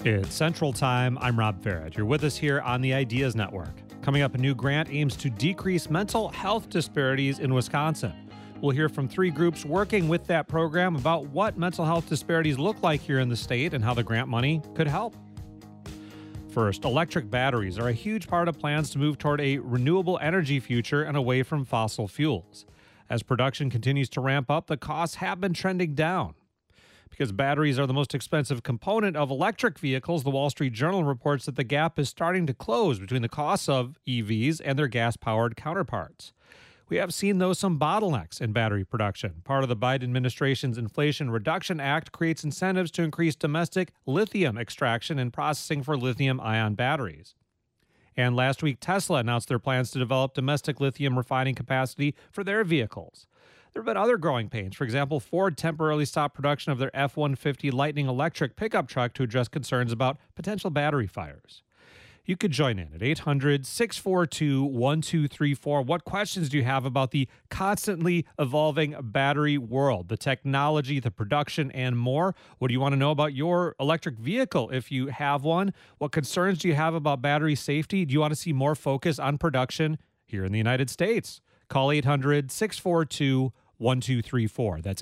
It's Central Time. I'm Rob Farrett. You're with us here on the Ideas Network. Coming up, a new grant aims to decrease mental health disparities in Wisconsin. We'll hear from three groups working with that program about what mental health disparities look like here in the state and how the grant money could help. First, electric batteries are a huge part of plans to move toward a renewable energy future and away from fossil fuels. As production continues to ramp up, the costs have been trending down. Because batteries are the most expensive component of electric vehicles, the Wall Street Journal reports that the gap is starting to close between the costs of EVs and their gas-powered counterparts. We have seen, though, some bottlenecks in battery production. Part of the Biden administration's Inflation Reduction Act creates incentives to increase domestic lithium extraction and processing for lithium-ion batteries. And last week, Tesla announced their plans to develop domestic lithium refining capacity for their vehicles. There have been other growing pains. For example, Ford temporarily stopped production of their F-150 Lightning electric pickup truck to address concerns about potential battery fires. You could join in at 800-642-1234. What questions do you have about the constantly evolving battery world, the technology, the production, and more? What do you want to know about your electric vehicle if you have one? What concerns do you have about battery safety? Do you want to see more focus on production here in the United States? Call 800-642-1234. That's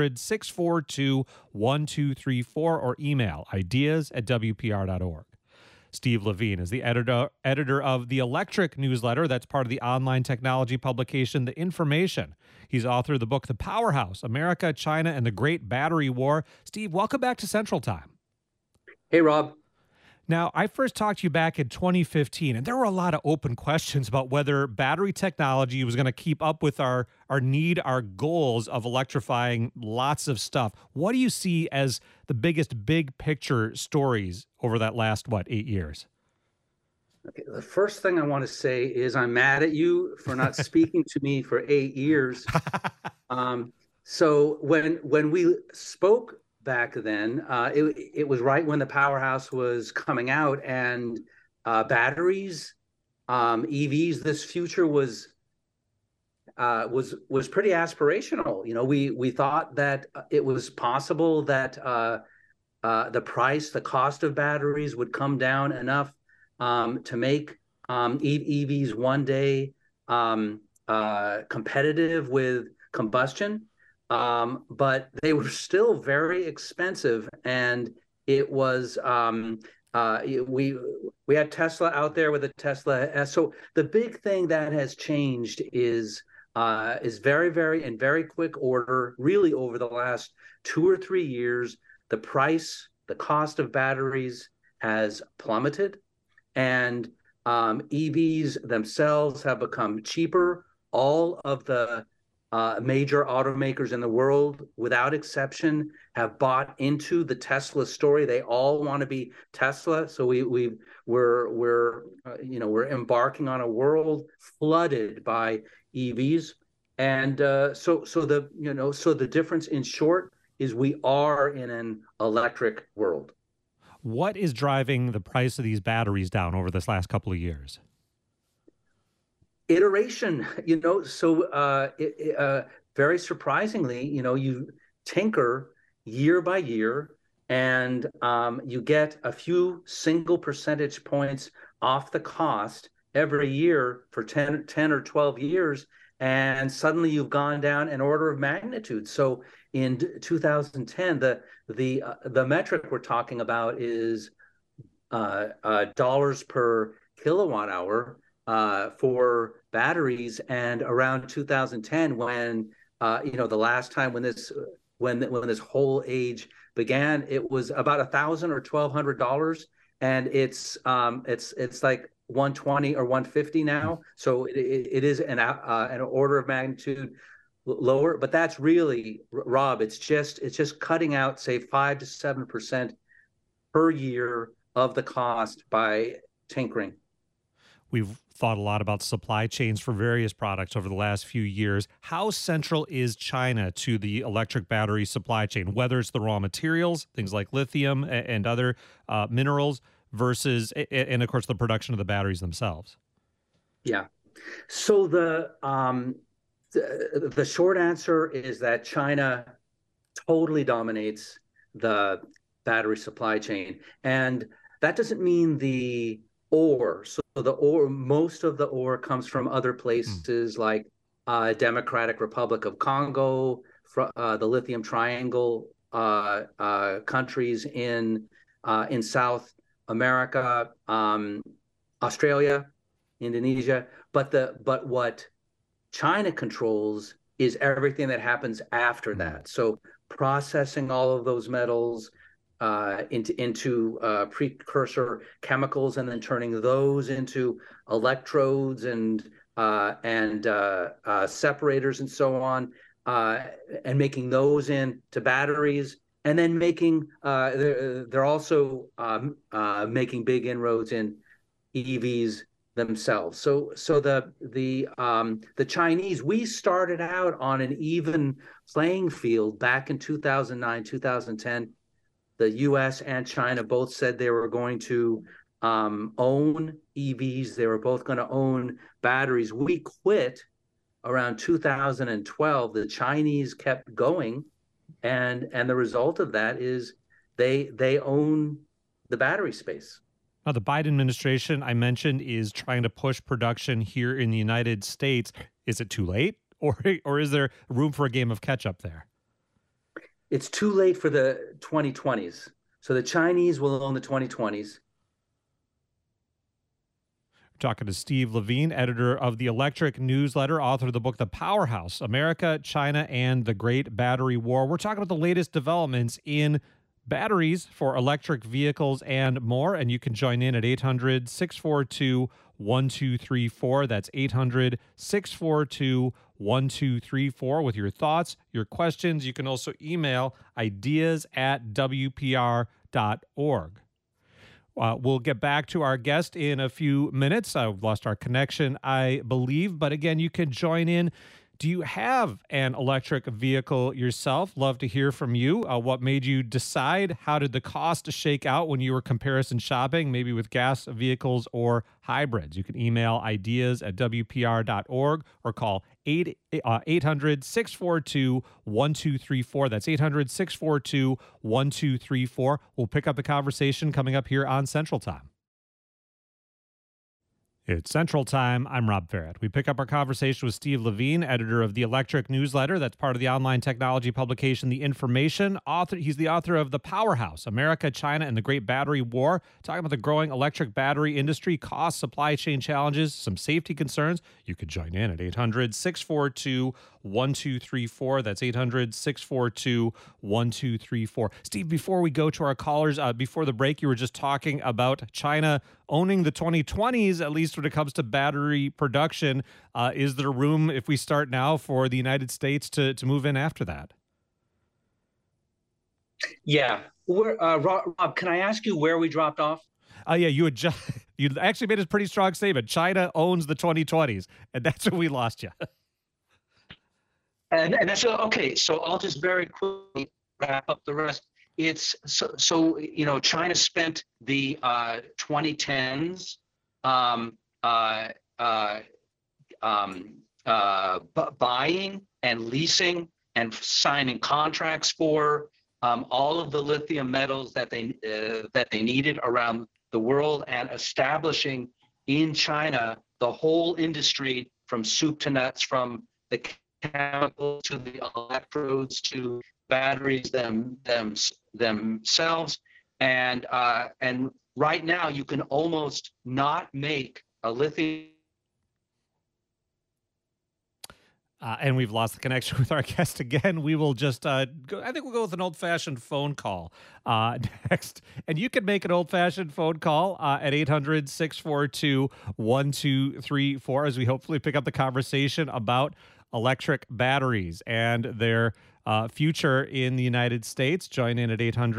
800-642-1234 or email ideas@wpr.org. Steve Levine is the editor of The Electric newsletter. That's part of the online technology publication, The Information. He's authored the book, The Powerhouse, America, China, and the Great Battery War. Steve, welcome back to Central Time. Hey, Rob. Now, I first talked to you back in 2015, and there were a lot of open questions about whether battery technology was going to keep up with our goals of electrifying lots of stuff. What do you see as the biggest big picture stories over that last, 8 years? Okay, the first thing I want to say is I'm mad at you for not speaking to me for 8 years. So when we spoke back then, it was right when the Powerhouse was coming out, and batteries, EVs, this future was pretty aspirational. You know, we thought that it was possible that the cost of batteries would come down enough to make EVs one day competitive with combustion. But they were still very expensive, and it was we had Tesla out there with a Tesla S. So the big thing that has changed is very, very in very quick order, really over the last 2 or 3 years, the cost of batteries has plummeted, and EVs themselves have become cheaper. All of the major automakers in the world, without exception, have bought into the Tesla story. They all want to be Tesla. So we're embarking on a world flooded by EVs, and so the difference, in short, is we are in an electric world. What is driving the price of these batteries down over this last couple of years? Iteration, very surprisingly, you tinker year by year, and you get a few single percentage points off the cost every year for 10 or 12 years, and suddenly you've gone down an order of magnitude. So in 2010, the metric we're talking about is dollars per kilowatt hour for batteries, and around 2010, when the last time when this whole age began, it was about $1,000 or $1,200, and it's like 120 or 150 now. So it is an order of magnitude lower, but that's really, Rob, it's just cutting out, say, 5 to 7% per year of the cost by tinkering. We've thought a lot about supply chains for various products over the last few years. How central is China to the electric battery supply chain, whether it's the raw materials, things like lithium and other minerals, versus, and of course, the production of the batteries themselves? Yeah. So the short answer is that China totally dominates the battery supply chain. And that doesn't mean the ore. So the ore, most of the ore comes from other places like Democratic Republic of Congo, the Lithium Triangle countries in South America, Australia, Indonesia. But what China controls is everything that happens after that. So processing all of those metals into precursor chemicals, and then turning those into electrodes and separators and so on, and making those into batteries, and then making they're also making big inroads in EVs themselves. So the Chinese, we started out on an even playing field back in 2009, 2010. The US and China both said they were going to own EVs. They were both going to own batteries. We quit around 2012. The Chinese kept going, and the result of that is they own the battery space. Now, the Biden administration, I mentioned, is trying to push production here in the United States. Is it too late, or is there room for a game of catch-up there? It's too late for the 2020s. So the Chinese will own the 2020s. Talking to Steve Levine, editor of the Electric Newsletter, author of the book The Powerhouse: America, China, and the Great Battery War. We're talking about the latest developments in batteries for electric vehicles and more. And you can join in at 800-642-1234. That's 800-642-1234 with your thoughts, your questions. You can also email ideas@wpr.org. We'll get back to our guest in a few minutes. I've lost our connection, I believe. But again, you can join in. Do you have an electric vehicle yourself? Love to hear from you. What made you decide? How did the cost shake out when you were comparison shopping, maybe with gas vehicles or hybrids? You can email ideas@wpr.org or call 800-642-1234. That's 800-642-1234. We'll pick up the conversation coming up here on Central Time. It's Central Time. I'm Rob Farrett. We pick up our conversation with Steve Levine, editor of the Electric Newsletter. That's part of the online technology publication, The Information. He's the author of The Powerhouse: America, China, and the Great Battery War. Talking about the growing electric battery industry, costs, supply chain challenges, some safety concerns. You could join in at 800-642-1234. That's 800-642-1234. Steve, before we go to our callers, before the break, you were just talking about China owning the 2020s, at least when it comes to battery production. Is there room, if we start now, for the United States to move in after that? Yeah. Rob, can I ask you where we dropped off? Yeah, you actually made a pretty strong statement. China owns the 2020s, and that's where we lost you. And that's okay. So I'll just very quickly wrap up the rest. It's so China spent the 2010s buying and leasing and signing contracts for all of the lithium metals that they needed around the world, and establishing in China the whole industry from soup to nuts, from the chemicals to the electrodes to batteries themselves. And right now you can almost not make a lithium. And we've lost the connection with our guest again. We will just go. I think we'll go with an old-fashioned phone call next. And you can make an old-fashioned phone call at 800-642-1234 as we hopefully pick up the conversation about electric batteries and their future in the United States. Join in at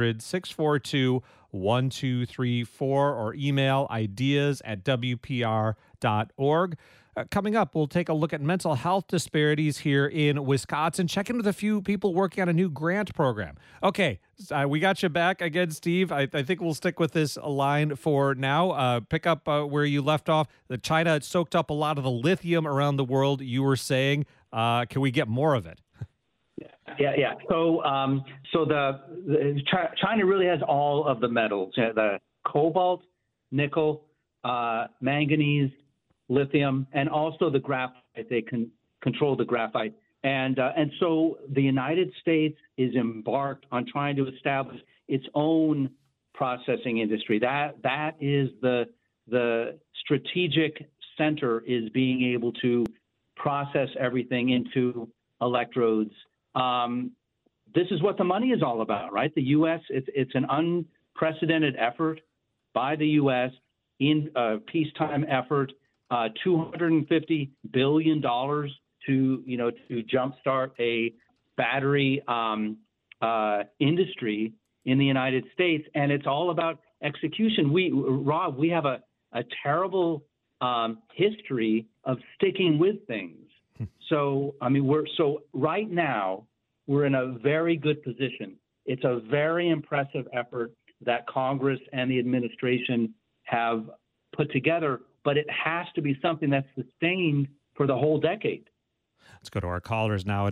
800-642-1234 or email ideas@wpr.org. Coming up, we'll take a look at mental health disparities here in Wisconsin. Check in with a few people working on a new grant program. Okay, we got you back again, Steve. I think we'll stick with this line for now. Pick up where you left off. China soaked up a lot of the lithium around the world, you were saying. Can we get more of it? Yeah. China really has all of the metals: the cobalt, nickel, manganese, lithium, and also the graphite. They can control the graphite, and so the United States is embarked on trying to establish its own processing industry. That is the strategic center, is being able to process everything into electrodes. This is what the money is all about, right? The U.S., it's an unprecedented effort by the U.S. in a peacetime effort, $250 billion to jumpstart a battery industry in the United States, and it's all about execution. Rob, we have a terrible history of sticking with things. So, right now we're in a very good position. It's a very impressive effort that Congress and the administration have put together, but it has to be something that's sustained for the whole decade. Let's go to our callers now at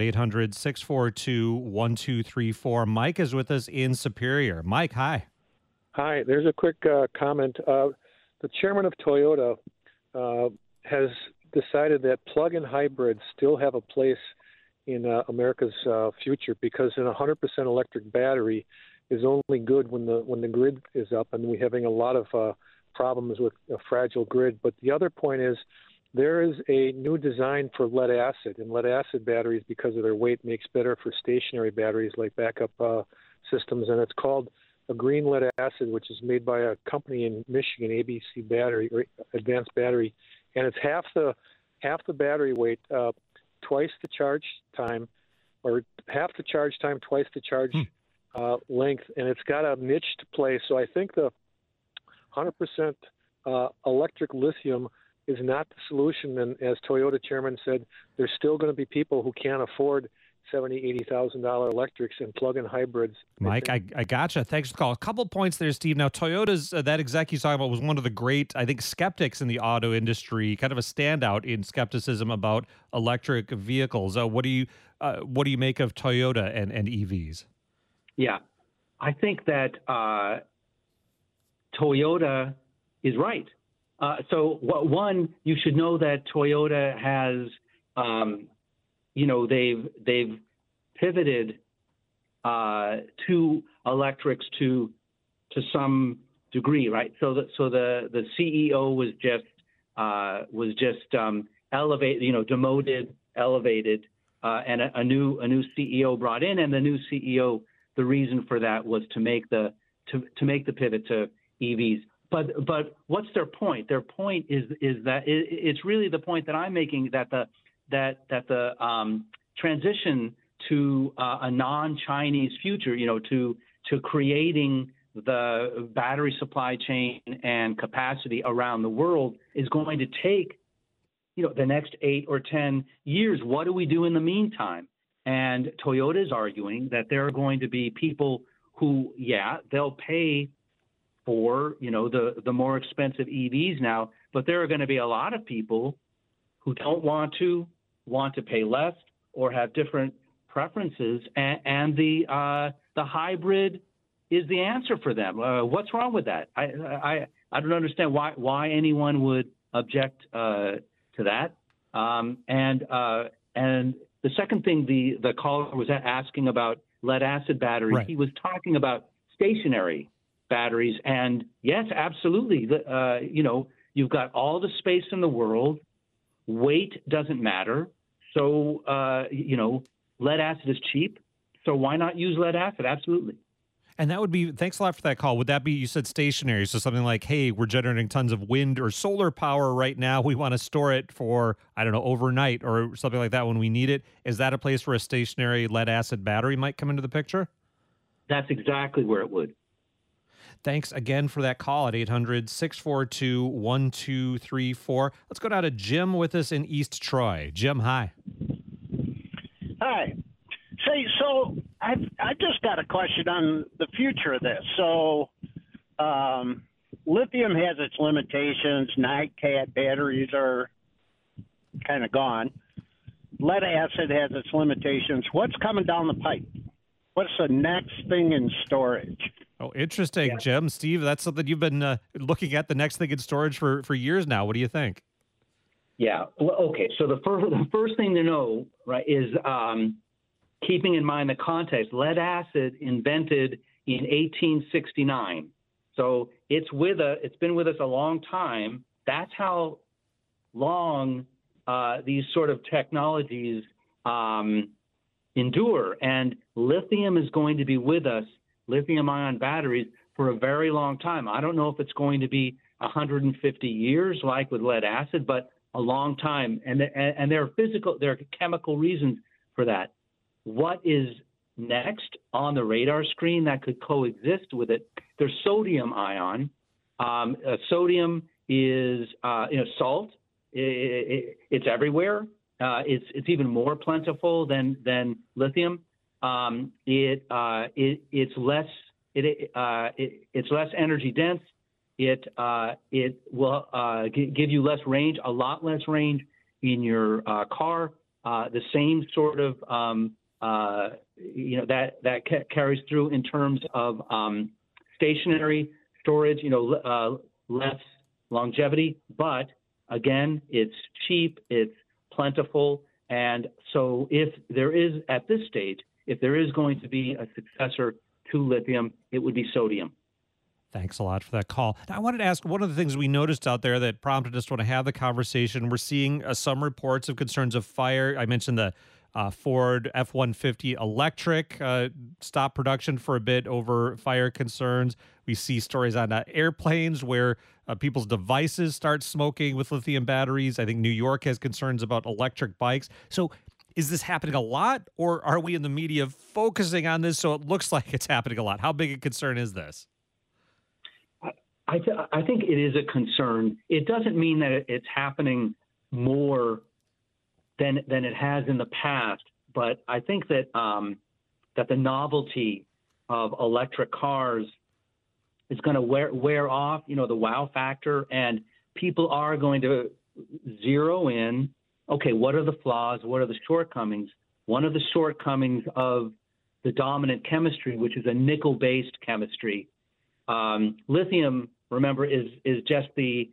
800-642-1234. Mike is with us in Superior. Mike, hi. Hi, there's a quick comment. The chairman of Toyota has decided that plug-in hybrids still have a place in America's future, because an 100% electric battery is only good when the grid is up, and we're having a lot of problems with a fragile grid. But the other point is there is a new design for lead acid, and lead acid batteries, because of their weight, makes better for stationary batteries like backup systems, and it's called a green lead acid, which is made by a company in Michigan, ABC Battery or Advanced Battery, and it's half the battery weight, twice the charge time, or half the charge time, twice the charge length, and it's got a niche to play. So I think the 100% electric lithium is not the solution. And as Toyota chairman said, there's still going to be people who can't afford $70,000, $80,000 electrics and plug-in hybrids. Mike, I gotcha. Thanks for the call. A couple points there, Steve. Now, Toyota's, that exec he's talking about was one of the great, I think, skeptics in the auto industry, kind of a standout in skepticism about electric vehicles. What do you make of Toyota and EVs? Yeah, I think that Toyota is right. So one, you should know that Toyota has, they've pivoted to electrics to some degree, right? So the CEO was just demoted, elevated, and a new CEO brought in, and the new CEO, the reason for that was to make the pivot to EVs. But what's their point? Their point is that it's really the point that I'm making, that the transition to a non-Chinese future, to creating the battery supply chain and capacity around the world is going to take, the next 8 or 10 years. What do we do in the meantime? And Toyota is arguing that there are going to be people who, they'll pay for, the more expensive EVs now, but there are going to be a lot of people who don't want to pay less or have different preferences, and the hybrid is the answer for them. What's wrong with that? I don't understand why anyone would object to that. And the second thing the caller was asking about lead acid batteries, right. He was talking about stationary batteries, and yes, absolutely. You've got all the space in the world. Weight doesn't matter. So, lead acid is cheap. So why not use lead acid? Absolutely. And that would be, thanks a lot for that call. Would that be, you said stationary, so something like, hey, we're generating tons of wind or solar power right now. We want to store it for, overnight or something like that when we need it. Is that a place where a stationary lead acid battery might come into the picture? That's exactly where it would. Thanks again for that call at 800-642-1234. Let's go down to Jim with us in East Troy. Jim, hi. Hi. Say, so I just got a question on the future of this. So lithium has its limitations. NiCad batteries are kind of gone. lead acid has its limitations. What's coming down the pipe? What's the next thing in storage? Oh, interesting, Jim. Steve, that's something you've been looking at, the next thing in storage for years now. What do you think? Yeah. Well, okay. So the first thing to know, right, is keeping in mind the context. Lead acid invented in 1869. So it's been with us a long time. That's how long these sort of technologies endure. And lithium is going to be with us, lithium-ion batteries, for a very long time. I don't know if it's going to be 150 years like with lead acid, but a long time. And there are chemical reasons for that. What is next on the radar screen that could coexist with it? There's sodium ion. Sodium is salt. It's everywhere. It's even more plentiful than lithium. It's less energy dense. It will give you less range, a lot less range in your car. The same sort of that carries through in terms of stationary storage. Less longevity, but again, it's cheap, it's plentiful, and so if there is going to be a successor to lithium, it would be sodium. Thanks a lot for that call. Now, I wanted to ask, one of the things we noticed out there that prompted us to want to have the conversation, we're seeing some reports of concerns of fire. I mentioned the Ford F-150 electric stopped production for a bit over fire concerns. We see stories on airplanes where people's devices start smoking with lithium batteries. I think New York has concerns about electric bikes. So is this happening a lot, or are we in the media focusing on this so it looks like it's happening a lot? How big a concern is this? I think it is a concern. It doesn't mean that it's happening more than it has in the past, but I think that that the novelty of electric cars is going to wear off, the wow factor, and people are going to zero in, okay, what are the flaws? What are the shortcomings? One of the shortcomings of the dominant chemistry, which is a nickel-based chemistry, lithium, remember, is just the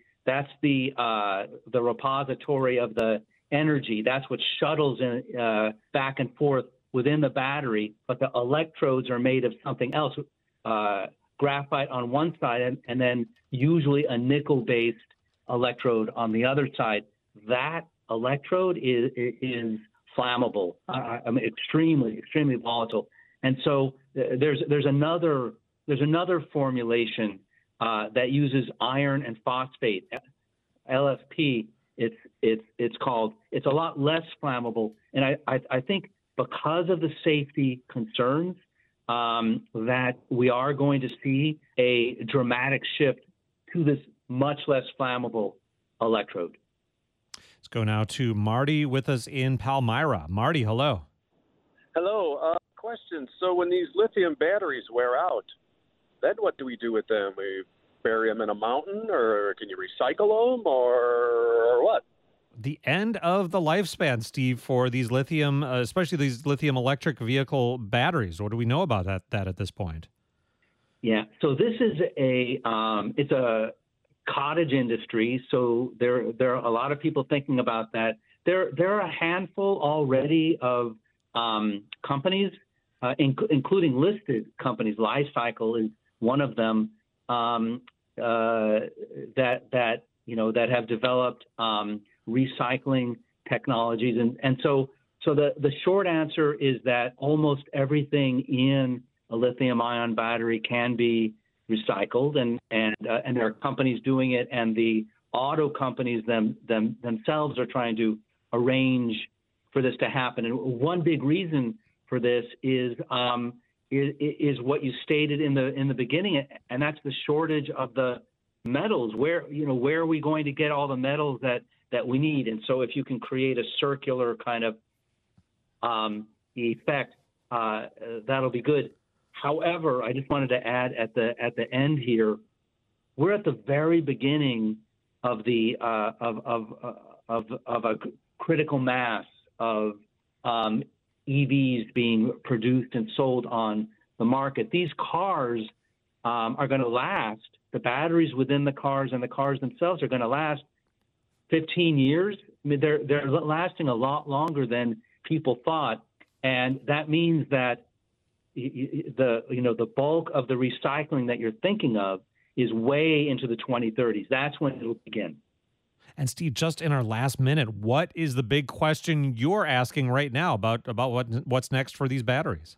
repository of the energy. That's what shuttles back and forth within the battery, but the electrodes are made of something else, graphite on one side, and then usually a nickel-based electrode on the other side. That electrode is flammable, extremely, extremely volatile. And so there's another formulation that uses iron and phosphate, LFP. It's called. It's a lot less flammable, and I think because of the safety concerns that we are going to see a dramatic shift to this much less flammable electrode. Let's go now to Marty with us in Palmyra. Marty, hello. Hello. Question. So when these lithium batteries wear out, then what do we do with them? We bury them in a mountain, or can you recycle them, or what? The end of the lifespan, Steve, for these lithium, especially these lithium electric vehicle batteries. What do we know about that at this point? Yeah, so this is it's a cottage industry. So there are a lot of people thinking about that. There are a handful already of companies, including listed companies. Li-Cycle is one of them that have developed recycling technologies, and so the short answer is that almost everything in a lithium-ion battery can be recycled, and there are companies doing it, and the auto companies themselves are trying to arrange for this to happen. And one big reason for this is what you stated in the beginning, and that's the shortage of the metals. Where are we going to get all the metals that we need? And so if you can create a circular kind of effect, that'll be good. However, I just wanted to add at the end here, we're at the very beginning of the of a critical mass of EVs being produced and sold on the market. These cars are going to last. The batteries within the cars and the cars themselves are going to last 15 years. I mean, they're lasting a lot longer than people thought, and that means that the bulk of the recycling that you're thinking of is way into the 2030s. That's when it'll begin. And Steve, just in our last minute, what is the big question you're asking right now about what's next for these batteries?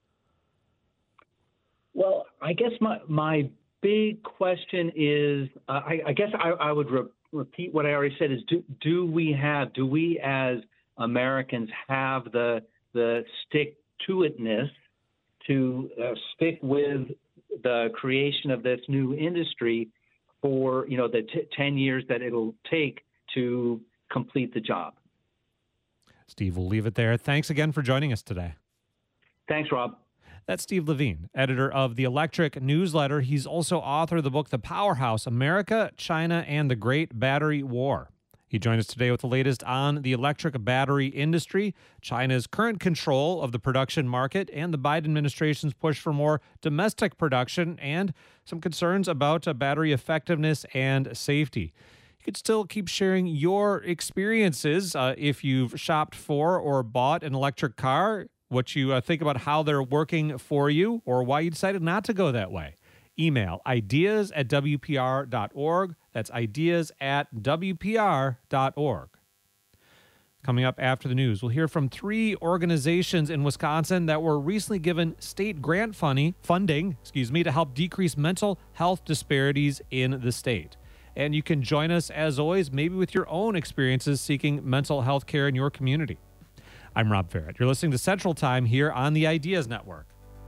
Well, I guess my big question is, I guess I would repeat what I already said, is do we as Americans have the stick-to-itness to stick with the creation of this new industry for the 10 years that it'll take to complete the job? Steve, we'll leave it there. Thanks again for joining us today. Thanks, Rob. That's Steve Levine, editor of The Electric Newsletter. He's also author of the book, The Powerhouse: America, China, and the Great Battery War. He joined us today with the latest on the electric battery industry, China's current control of the production market, and the Biden administration's push for more domestic production, and some concerns about battery effectiveness and safety. You could still keep sharing your experiences if you've shopped for or bought an electric car, what you think about how they're working for you, or why you decided not to go that way. Email ideas@wpr.org. That's ideas@wpr.org. Coming up after the news, we'll hear from 3 organizations in Wisconsin that were recently given state grant funding to help decrease mental health disparities in the state. And you can join us, as always, maybe with your own experiences seeking mental health care in your community. I'm Rob Ferret. You're listening to Central Time here on the Ideas Network.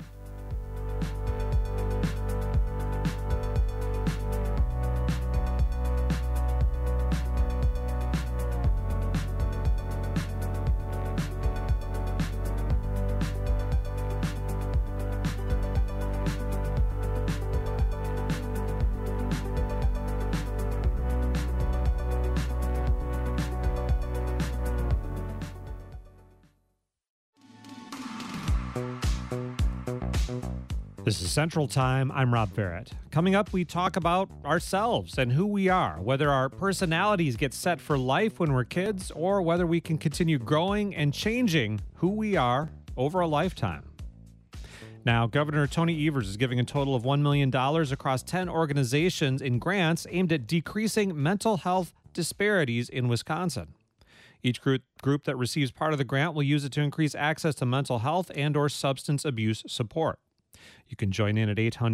This is Central Time. I'm Rob Barrett. Coming up, we talk about ourselves and who we are, whether our personalities get set for life when we're kids, or whether we can continue growing and changing who we are over a lifetime. Now, Governor Tony Evers is giving a total of $1 million across 10 organizations in grants aimed at decreasing mental health disparities in Wisconsin. Each group that receives part of the grant will use it to increase access to mental health and/or substance abuse support. You can join in at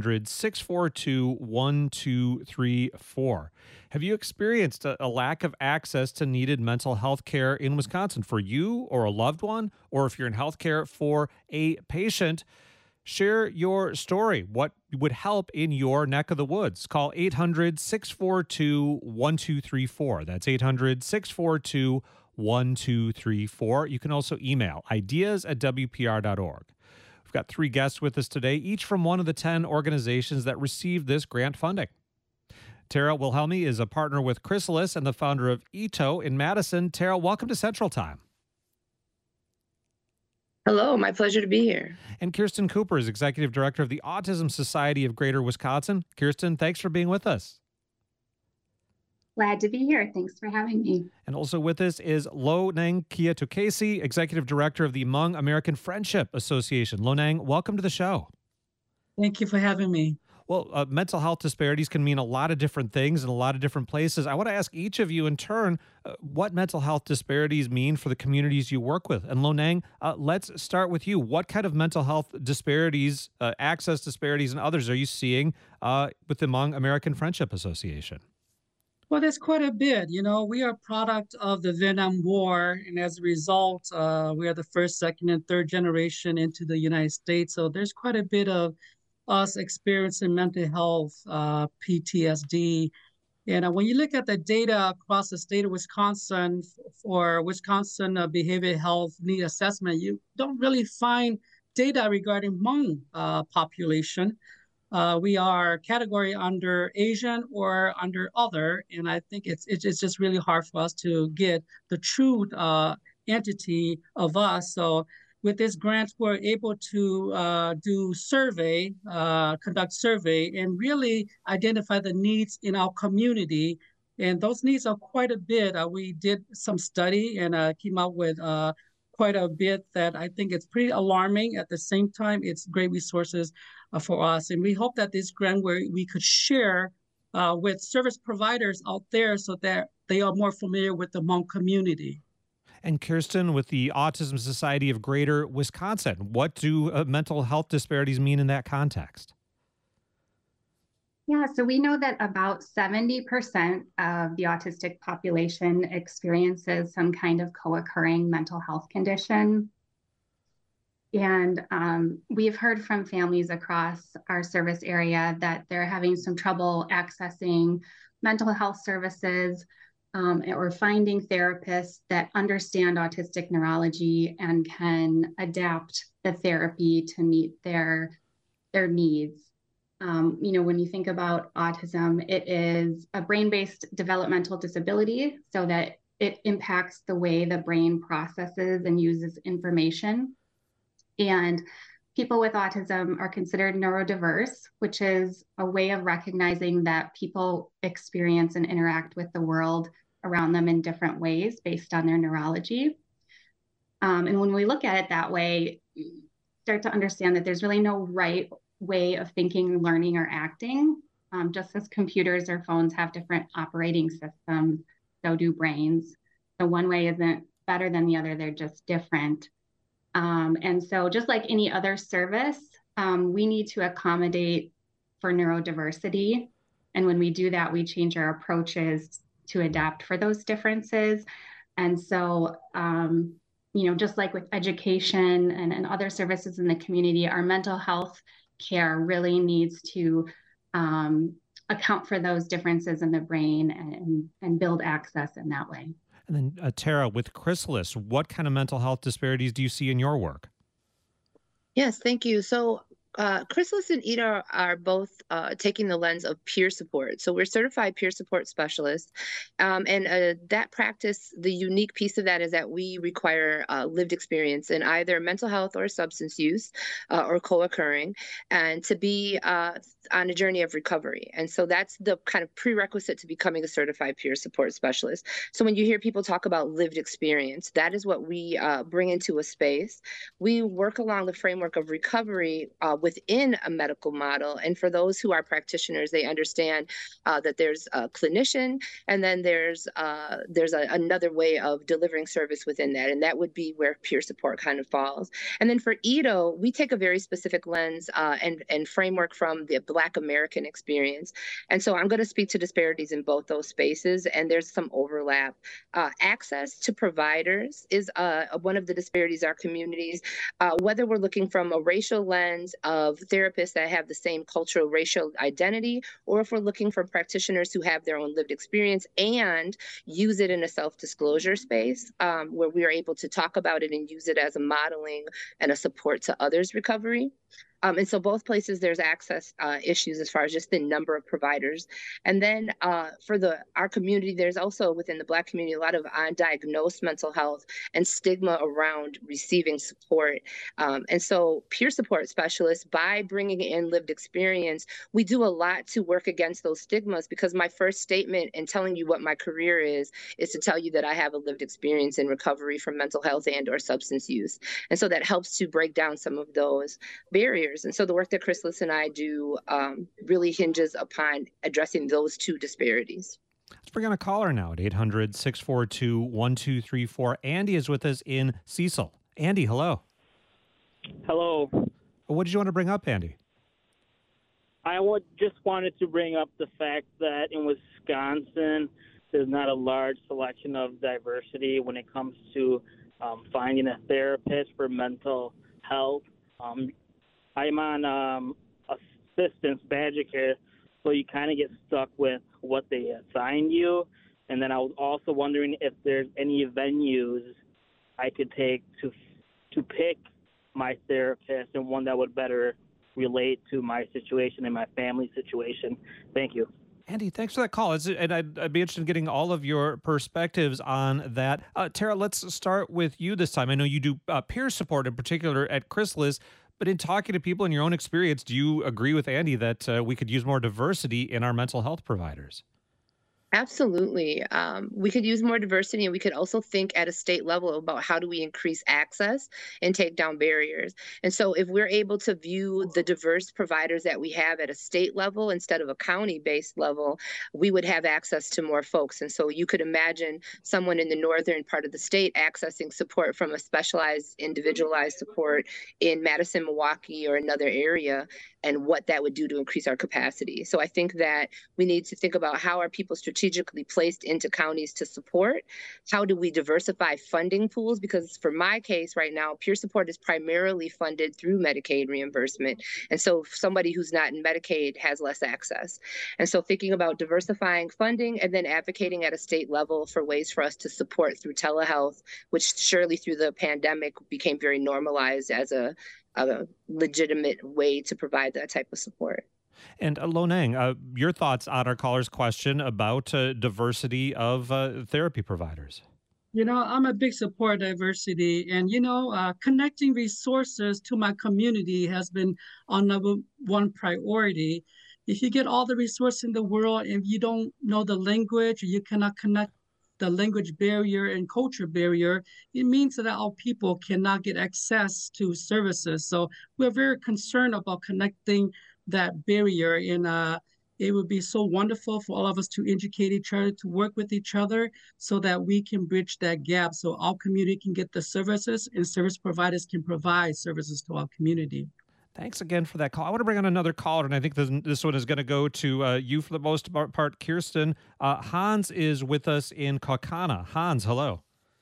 800-642-1234. Have you experienced a lack of access to needed mental health care in Wisconsin for you or a loved one? Or if you're in healthcare for a patient, share your story. What would help in your neck of the woods? Call 800-642-1234. That's 800-642-1234. You can also email ideas@wpr.org. We've got 3 guests with us today, each from one of the 10 organizations that received this grant funding. Tara Wilhelmi is a partner with Chrysalis and the founder of Ito in Madison. Tara, welcome to Central Time. Hello, my pleasure to be here. And Kirsten Cooper is executive director of the Autism Society of Greater Wisconsin. Kirsten, thanks for being with us. Glad to be here. Thanks for having me. And also with us is Lo Nang Kiatukesi, Executive Director of the Hmong American Friendship Association. Lo Nang, welcome to the show. Thank you for having me. Well, mental health disparities can mean a lot of different things in a lot of different places. I want to ask each of you in turn what mental health disparities mean for the communities you work with. And Lo Nang, let's start with you. What kind of mental health disparities, access disparities, and others are you seeing with the Hmong American Friendship Association? Well, there's quite a bit. You know, we are a product of the Vietnam War, and as a result, we are the first, second, and third generation into the United States. So there's quite a bit of us experiencing mental health, PTSD. And when you look at the data across the state of Wisconsin for Wisconsin behavioral health need assessment, you don't really find data regarding Hmong population. We are category under Asian or under other, and I think it's just really hard for us to get the true entity of us. So with this grant, we're able to conduct survey, and really identify the needs in our community. And those needs are quite a bit. We did some study and came out with quite a bit that I think it's pretty alarming. At the same time, it's great resources for us. And we hope that this grant where we could share with service providers out there so that they are more familiar with the Hmong community. And Kirsten, with the Autism Society of Greater Wisconsin, what do mental health disparities mean in that context? Yeah, so we know that about 70% of the autistic population experiences some kind of co-occurring mental health condition. And we've heard from families across our service area that they're having some trouble accessing mental health services, or finding therapists that understand autistic neurology and can adapt the therapy to meet their needs. When you think about autism, it is a brain-based developmental disability, so that it impacts the way the brain processes and uses information. And people with autism are considered neurodiverse, which is a way of recognizing that people experience and interact with the world around them in different ways based on their neurology. And when we look at it that way, you start to understand that there's really no right way of thinking, learning, or acting. Just as computers or phones have different operating systems, so do brains. So one way isn't better than the other, they're just different. And so just like any other service, we need to accommodate for neurodiversity. And when we do that, we change our approaches to adapt for those differences. And so, just like with education and other services in the community, our mental health care really needs to account for those differences in the brain and build access in that way. And then Tara, with Chrysalis, what kind of mental health disparities do you see in your work? Yes, thank you. So Chrysalis and Ida are both taking the lens of peer support. So we're certified peer support specialists. And that practice, the unique piece of that is that we require lived experience in either mental health or substance use or co-occurring, and to be on a journey of recovery. And so that's the kind of prerequisite to becoming a certified peer support specialist. So when you hear people talk about lived experience, that is what we bring into a space. We work along the framework of recovery within a medical model. And for those who are practitioners, they understand that there's a clinician, and then there's another way of delivering service within that. And that would be where peer support kind of falls. And then for EDO, we take a very specific lens and framework from the Black American experience. And so I'm going to speak to disparities in both those spaces, and there's some overlap. Access to providers is one of the disparities in our communities, whether we're looking from a racial lens of therapists that have the same cultural racial identity, or if we're looking for practitioners who have their own lived experience and use it in a self-disclosure space where we are able to talk about it and use it as a modeling and a support to others' recovery. And so both places there's access issues as far as just the number of providers. And then for our community, there's also within the Black community a lot of undiagnosed mental health and stigma around receiving support. And so peer support specialists, by bringing in lived experience, we do a lot to work against those stigmas, because my first statement in telling you what my career is to tell you that I have a lived experience in recovery from mental health and or substance use. And so that helps to break down some of those barriers. And so the work that Chrysalis and I do really hinges upon addressing those two disparities. Let's bring on a caller now at 800-642-1234. Andy is with us in Cecil. Andy, hello. Hello. What did you want to bring up, Andy? I just wanted to bring up the fact that in Wisconsin, there's not a large selection of diversity when it comes to finding a therapist for mental health. I'm on assistance badger care, so you kind of get stuck with what they assign you. And then I was also wondering if there's any venues I could take to pick my therapist, and one that would better relate to my situation and my family situation. Thank you. Andy, thanks for that call. And I'd be interested in getting all of your perspectives on that. Tara, let's start with you this time. I know you do peer support in particular at Chrysalis, but in talking to people in your own experience, do you agree with Andy that we could use more diversity in our mental health providers? Absolutely. We could use more diversity, and we could also think at a state level about how do we increase access and take down barriers. And so if we're able to view the diverse providers that we have at a state level instead of a county-based level, we would have access to more folks. And so you could imagine someone in the northern part of the state accessing support from a specialized, individualized support in Madison, Milwaukee, or another area, and what that would do to increase our capacity. So I think that we need to think about how are people strategically placed into counties to support? How do we diversify funding pools? Because for my case right now, peer support is primarily funded through Medicaid reimbursement. And so somebody who's not in Medicaid has less access. And so thinking about diversifying funding and then advocating at a state level for ways for us to support through telehealth, which surely through the pandemic became very normalized as a legitimate way to provide that type of support. And Lo Nang, your thoughts on our caller's question about diversity of therapy providers? I'm a big supporter of diversity, and connecting resources to my community has been our number one priority. If you get all the resources in the world and you don't know the language, you cannot connect the language barrier and culture barrier, it means that our people cannot get access to services. So we're very concerned about connecting that barrier. And it would be so wonderful for all of us to educate each other, to work with each other so that we can bridge that gap so our community can get the services and service providers can provide services to our community. Thanks again for that call. I want to bring on another caller, and I think this one is going to go to you for the most part, Kirsten. Hans is with us in Kaukauna. Hans, hello.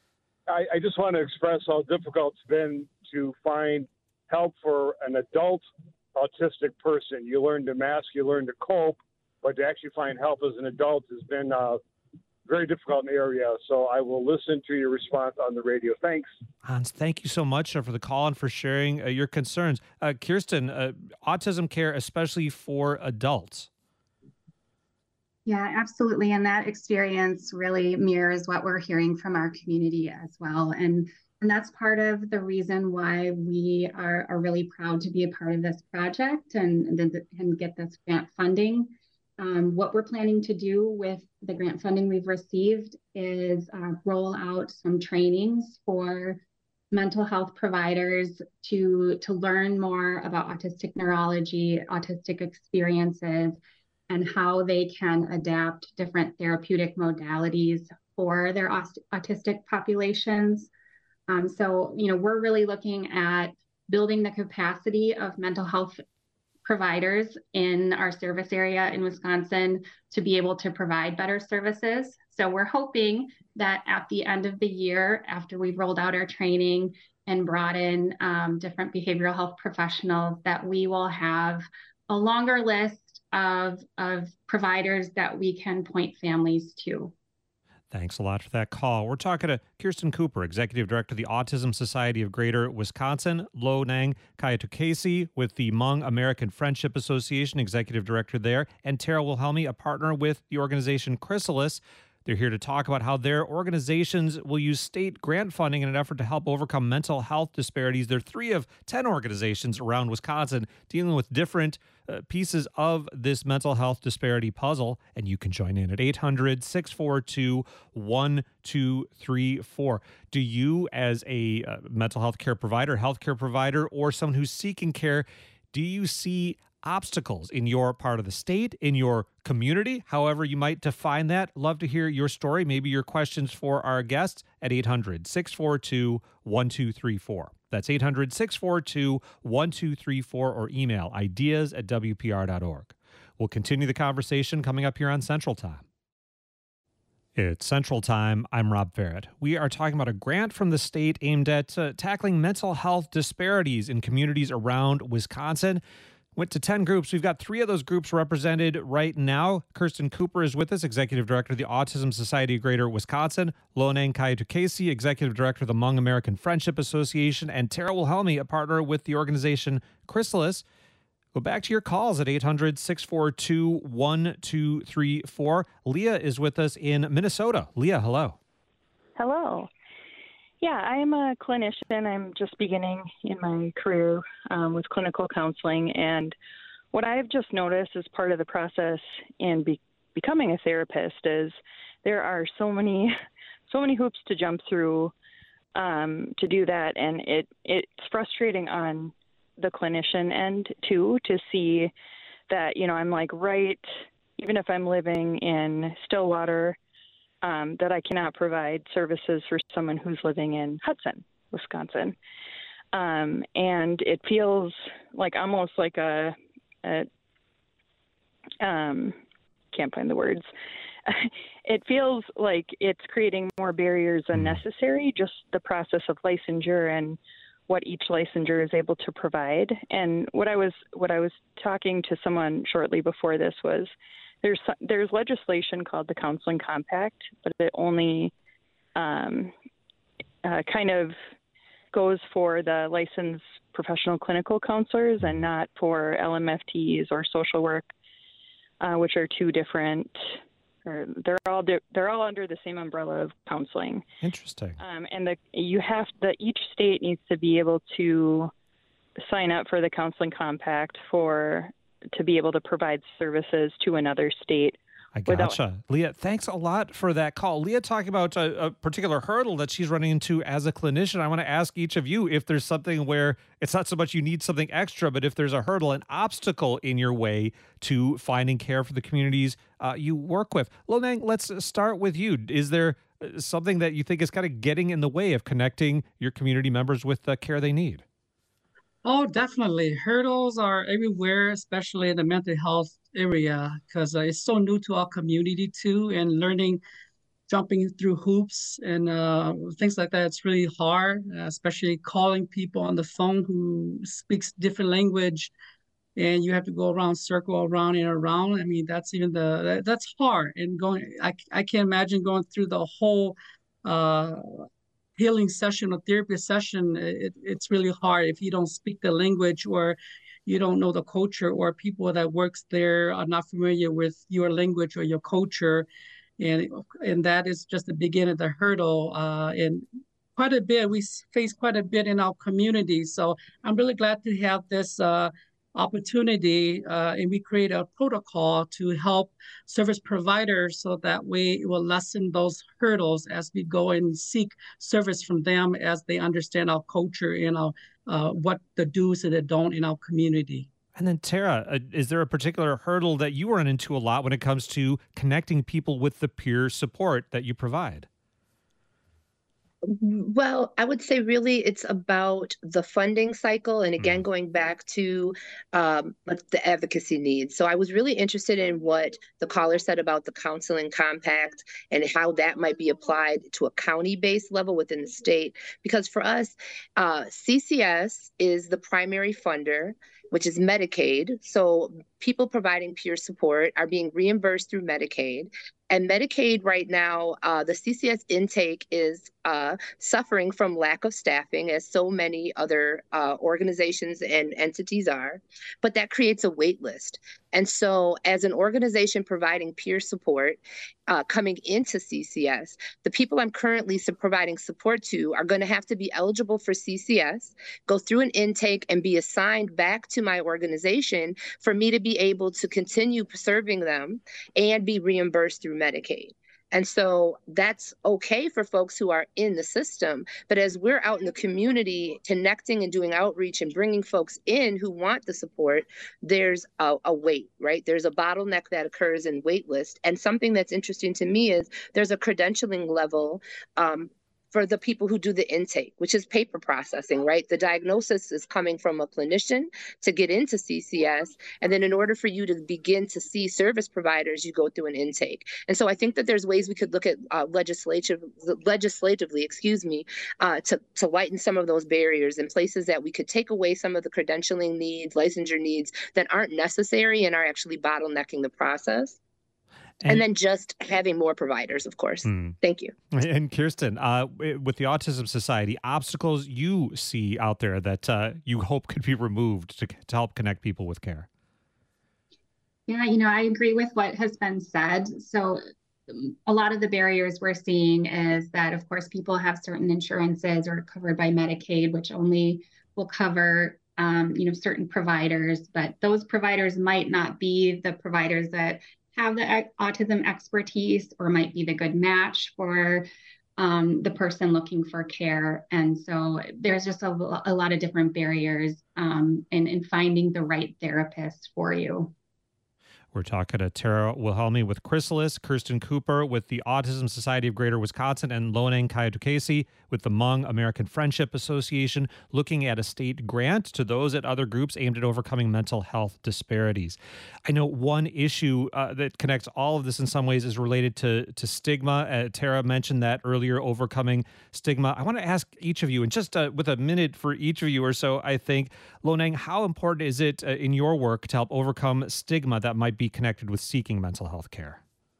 I just want to express how difficult it's been to find help for an adult autistic person. You learn to mask, you learn to cope, but to actually find help as an adult has been very difficult in the area. So I will listen to your response on the radio. Thanks. Hans, thank you so much for the call and for sharing your concerns. Kirsten, autism care, especially for adults. Yeah, absolutely. And that experience really mirrors what we're hearing from our community as well. And that's part of the reason why we are really proud to be a part of this project and get this grant funding. What we're planning to do with the grant funding we've received is roll out some trainings for mental health providers to learn more about autistic neurology, autistic experiences, and how they can adapt different therapeutic modalities for their autistic populations. So, we're really looking at building the capacity of mental health providers in our service area in Wisconsin to be able to provide better services. So we're hoping that at the end of the year, after we've rolled out our training and brought in different behavioral health professionals, that we will have a longer list of providers that we can point families to. Thanks a lot for that call. We're talking to Kirsten Cooper, Executive Director of the Autism Society of Greater Wisconsin, Lo Nang Kaitukasi with the Hmong American Friendship Association, Executive Director there, and Tara Wilhelmi, a partner with the organization Chrysalis. They're here to talk about how their organizations will use state grant funding in an effort to help overcome mental health disparities. They're 3 of 10 organizations around Wisconsin dealing with different pieces of this mental health disparity puzzle, and you can join in at 800-642-1234. Do you, as a mental health care provider, healthcare provider, or someone who's seeking care, do you see obstacles in your part of the state, in your community, however you might define that? Love to hear your story, maybe your questions for our guests at 800-642-1234. That's 800-642-1234 or email ideas@wpr.org. We'll continue the conversation coming up here on Central Time. It's Central Time. I'm Rob Barrett. We are talking about a grant from the state aimed at tackling mental health disparities in communities around Wisconsin. Went to 10 groups. We've got 3 of those groups represented right now. Kirsten Cooper is with us, Executive Director of the Autism Society of Greater Wisconsin. Lo Nang Kaitukasi, Executive Director of the Hmong American Friendship Association. And Tara Wilhelmi, a partner with the organization Chrysalis. Go back to your calls at 800-642-1234. Leah is with us in Minnesota. Leah, hello. Hello. Yeah, I'm a clinician. I'm just beginning in my career with clinical counseling. And what I've just noticed as part of the process in becoming a therapist is there are so many hoops to jump through to do that. And it's frustrating on the clinician end too, to see that, I'm like, even if I'm living in Stillwater, that I cannot provide services for someone who's living in Hudson, Wisconsin. And it feels like almost like can't find the words. It feels like it's creating more barriers than necessary, just the process of licensure and what each licensure is able to provide. And what I was talking to someone shortly before this was, there's legislation called the Counseling Compact, but it only kind of goes for the licensed professional clinical counselors and not for LMFTs or social work, which are two different. They're all under the same umbrella of counseling. Interesting. And each state needs to be able to sign up for the Counseling Compact to be able to provide services to another state. I gotcha. Leah, thanks a lot for that call. Leah talking about a particular hurdle that she's running into as a clinician. I want to ask each of you if there's something where it's not so much you need something extra, but if there's a hurdle, an obstacle in your way to finding care for the communities you work with. Lonang, let's start with you. Is there something that you think is kind of getting in the way of connecting your community members with the care they need? Oh, definitely. Hurdles are everywhere, especially in the mental health area, because it's so new to our community too, and jumping through hoops and things like that. It's really hard, especially calling people on the phone who speaks different language, and you have to go circle around and around. I mean, that's hard. And I can't imagine going through the whole healing session or therapy session. It's really hard if you don't speak the language, or you don't know the culture, or people that works there are not familiar with your language or your culture. And that is just the beginning of the hurdle. And quite a bit, we face quite a bit in our community. So I'm really glad to have this opportunity, and we create a protocol to help service providers so that way it will lessen those hurdles as we go and seek service from them as they understand our culture and what the do's and the don't in our community. And then Tara, is there a particular hurdle that you run into a lot when it comes to connecting people with the peer support that you provide? Well, I would say really it's about the funding cycle. And again, going back to the advocacy needs. So I was really interested in what the caller said about the Counseling Compact and how that might be applied to a county-based level within the state. Because for us, CCS is the primary funder, which is Medicaid. So people providing peer support are being reimbursed through Medicaid. And Medicaid right now, the CCS intake is suffering from lack of staffing, as so many other organizations and entities are, but that creates a wait list. And so as an organization providing peer support coming into CCS, the people I'm currently providing support to are going to have to be eligible for CCS, go through an intake, and be assigned back to my organization for me to be able to continue serving them and be reimbursed through Medicaid. And so that's okay for folks who are in the system. But as we're out in the community connecting and doing outreach and bringing folks in who want the support, there's a wait, right? There's a bottleneck that occurs in wait list. And something that's interesting to me is there's a credentialing level for the people who do the intake, which is paper processing, right? The diagnosis is coming from a clinician to get into CCS. And then in order for you to begin to see service providers, you go through an intake. And so I think that there's ways we could look at legislatively, to lighten some of those barriers in places that we could take away some of the credentialing needs, licensure needs that aren't necessary and are actually bottlenecking the process. And then just having more providers, of course. Thank you. And Kirsten, with the Autism Society, obstacles you see out there that you hope could be removed to help connect people with care? Yeah, I agree with what has been said. So a lot of the barriers we're seeing is that, of course, people have certain insurances or covered by Medicaid, which only will cover certain providers, but those providers might not be the providers that have the autism expertise or might be the good match for the person looking for care. And so there's just a lot of different barriers in finding the right therapist for you. We're talking to Tara Wilhelmi with Chrysalis, Kirsten Cooper with the Autism Society of Greater Wisconsin, and Lonang Kaitukesi with the Hmong American Friendship Association, looking at a state grant to those at other groups aimed at overcoming mental health disparities. I know one issue that connects all of this in some ways is related to stigma. Tara mentioned that earlier, overcoming stigma. I want to ask each of you, and just with a minute for each of you or so, I think, Lonang, how important is it in your work to help overcome stigma that might be connected with seeking mental health care?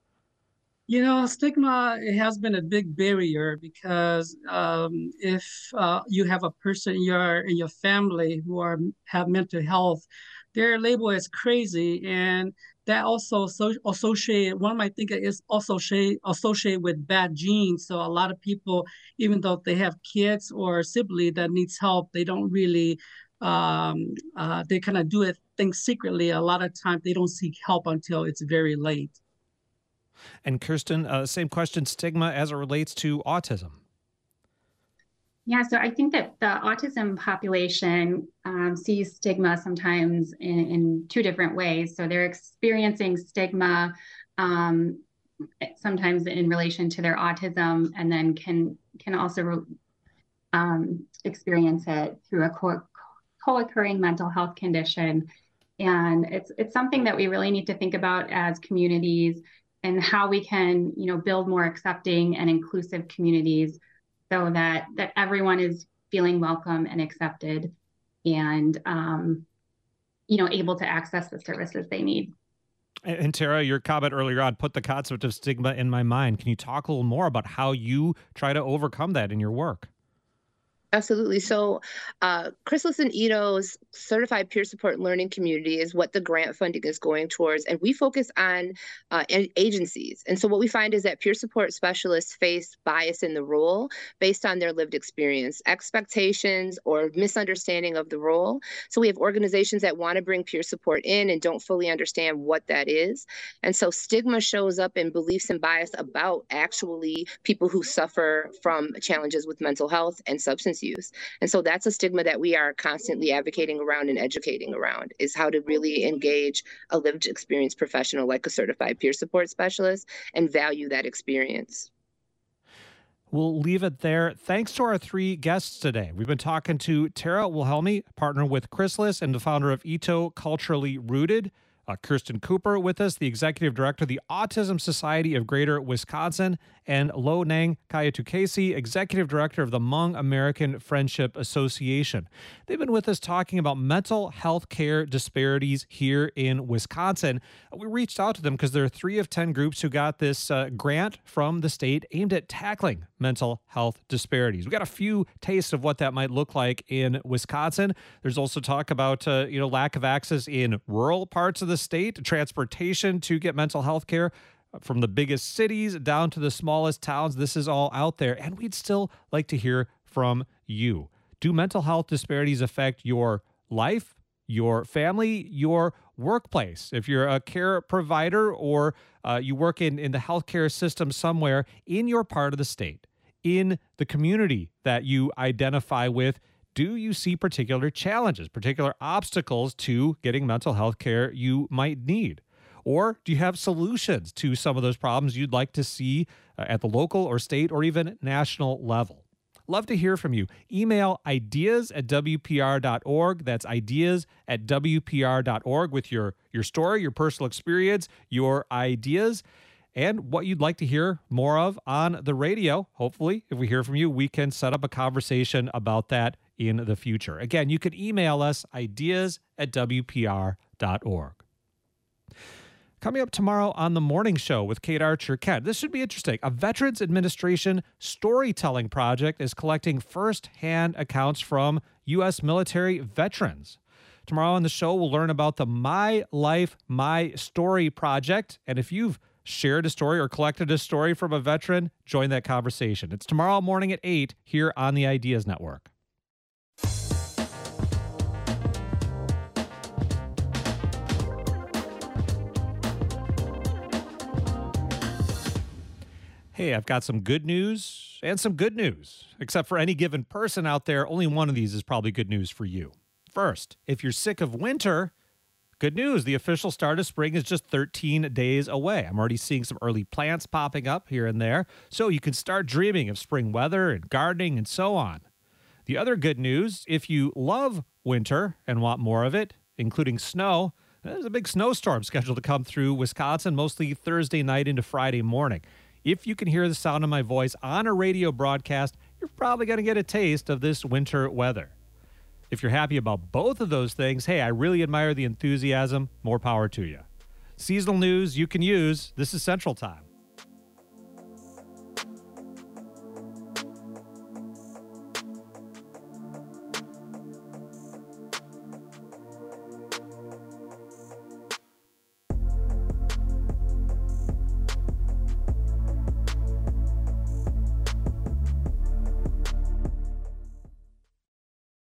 Stigma, it has been a big barrier because if you have a person in your family who have mental health, they're labeled as crazy, and that also one might think it is also associated with bad genes. So a lot of people, even though they have kids or sibling that needs help, they don't really they kind of do things secretly. A lot of times they don't seek help until it's very late. And Kirsten, same question, stigma as it relates to autism. Yeah, so I think that the autism population sees stigma sometimes in two different ways. So they're experiencing stigma sometimes in relation to their autism, and then can also experience it through a co-occurring mental health condition. And it's something that we really need to think about as communities and how we can, build more accepting and inclusive communities so that everyone is feeling welcome and accepted and, able to access the services they need. And Tara, your comment earlier on put the concept of stigma in my mind. Can you talk a little more about how you try to overcome that in your work? Absolutely. So Chrysalis and Ito's certified peer support learning community is what the grant funding is going towards. And we focus on agencies. And so what we find is that peer support specialists face bias in the role based on their lived experience, expectations, or misunderstanding of the role. So we have organizations that want to bring peer support in and don't fully understand what that is. And so stigma shows up in beliefs and bias about actually people who suffer from challenges with mental health and substance use. And so that's a stigma that we are constantly advocating around and educating around, is how to really engage a lived experience professional like a certified peer support specialist and value that experience. We'll leave it there. Thanks to our three guests today. We've been talking to Tara Wilhelmi, partner with Chrysalis and the founder of Ito Culturally Rooted. Kirsten Cooper with us, the executive director of the Autism Society of Greater Wisconsin, and Lonang Kaitukesi, executive director of the Hmong American Friendship Association. They've been with us talking about mental health care disparities here in Wisconsin. We reached out to them because there are 3 of 10 groups who got this grant from the state aimed at tackling mental health disparities. We got a few tastes of what that might look like in Wisconsin. There's also talk about lack of access in rural parts of the state, transportation to get mental health care from the biggest cities down to the smallest towns. This is all out there, and we'd still like to hear from you. Do mental health disparities affect your life, your family, your workplace? If you're a care provider or you work in the healthcare system somewhere in your part of the state, in the community that you identify with, do you see particular challenges, particular obstacles to getting mental health care you might need? Or do you have solutions to some of those problems you'd like to see at the local or state or even national level? Love to hear from you. Email ideas@wpr.org. That's ideas@wpr.org with your story, your personal experience, your ideas, and what you'd like to hear more of on the radio. Hopefully, if we hear from you, we can set up a conversation about that in the future. Again, you can email us ideas@wpr.org. Coming up tomorrow on the morning show with Kate Archer. Ken, this should be interesting. A Veterans Administration storytelling project is collecting first-hand accounts from U.S. military veterans. Tomorrow on the show, we'll learn about the My Life, My Story project. And if you've shared a story or collected a story from a veteran, join that conversation. It's tomorrow morning at 8 here on the Ideas Network. Hey, I've got some good news and some good news. Except for any given person out there, only one of these is probably good news for you. First, if you're sick of winter, good news. The official start of spring is just 13 days away. I'm already seeing some early plants popping up here and there, so you can start dreaming of spring weather and gardening and so on. The other good news, if you love winter and want more of it, including snow, there's a big snowstorm scheduled to come through Wisconsin, mostly Thursday night into Friday morning. If you can hear the sound of my voice on a radio broadcast, you're probably going to get a taste of this winter weather. If you're happy about both of those things, hey, I really admire the enthusiasm. More power to you. Seasonal news you can use. This is Central Time.